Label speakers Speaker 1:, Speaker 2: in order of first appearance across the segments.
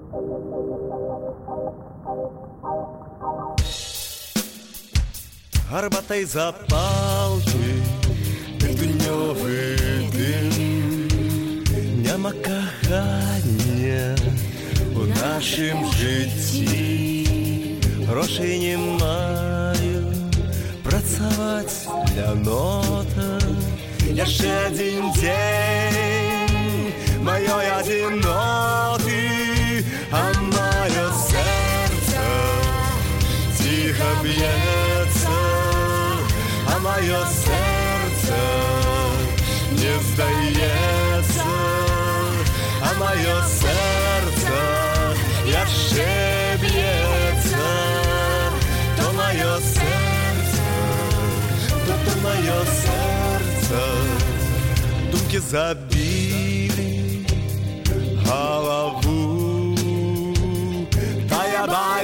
Speaker 1: Гарбатай запалки, тютюньовий дим. Нема кохання у нашім житті. Грошей не маю, працаваць для нота. Яшчэ один день моей одиноты, а мое сердце тихо бьется, а мое сердце не сдается, а мое сердце яшчэ бьется, то мое сердце, то мое сердце. Думки забили голову, да я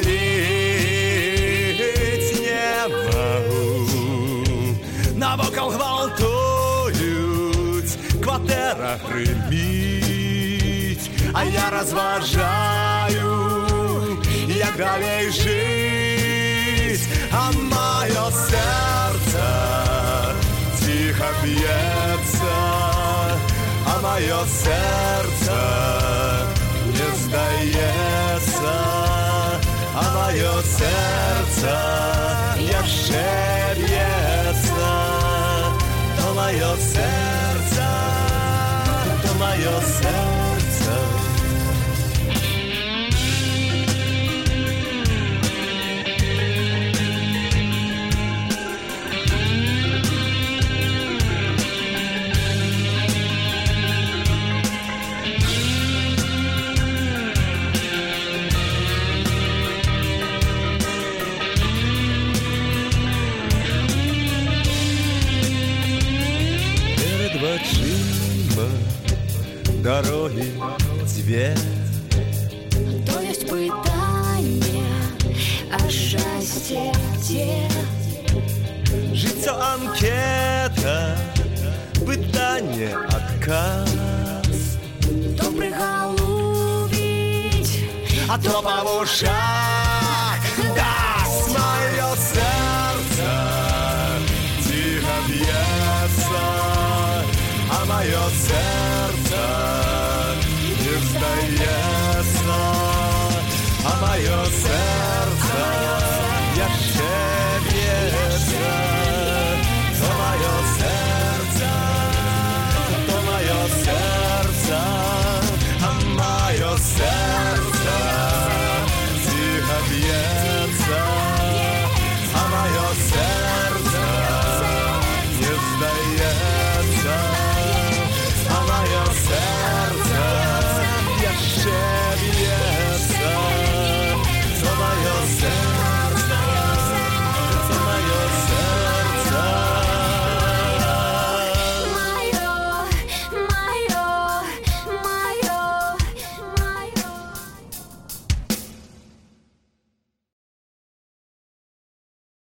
Speaker 1: болеть не могу. Навокал гвалтують, квартира гримить, а я розважаю, як далей жить. А моє серце тихо бьется, а мое сердце не сдается, а мое сердце яшчэ бьется, то мое сердце, то мое сердце. Дороги две.
Speaker 2: То есть пытание, а счастье те.
Speaker 1: Життя анкета, питання отказ.
Speaker 2: То приголубить,
Speaker 1: а то по ушах даст. Мое сердце тихо бьется, а мое сердце не сдается, а мое сердце